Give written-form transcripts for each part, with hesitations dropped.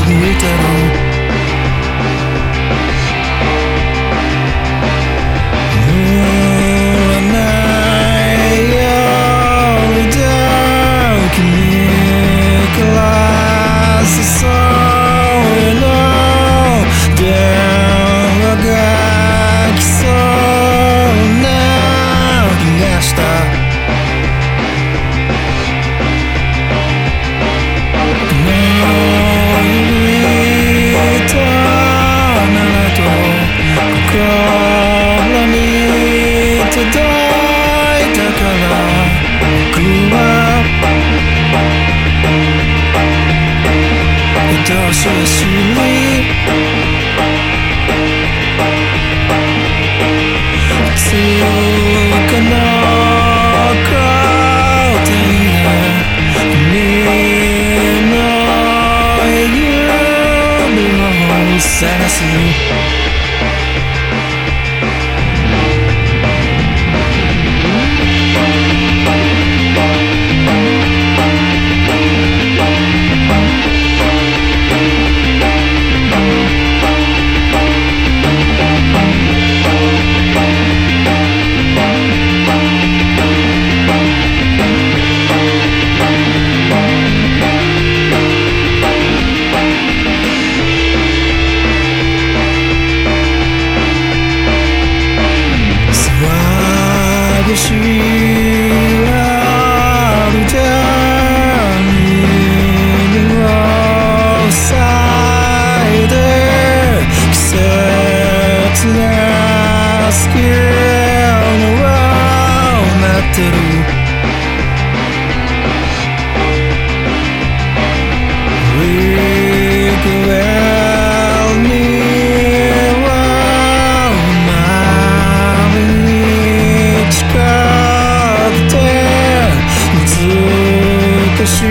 えたろどうしようしにつかの答え君の夢を探すしあるたにを咲いて季節が好きの待ってるし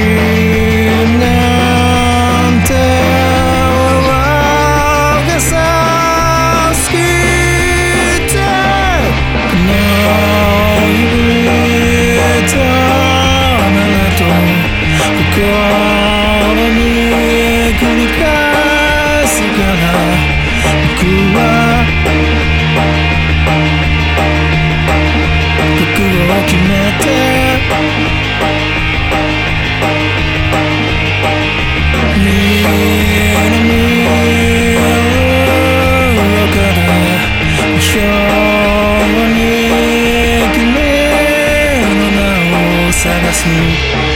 なんてがさ好きってこの指とならと心に繰り返すから僕は覚悟を決めて探す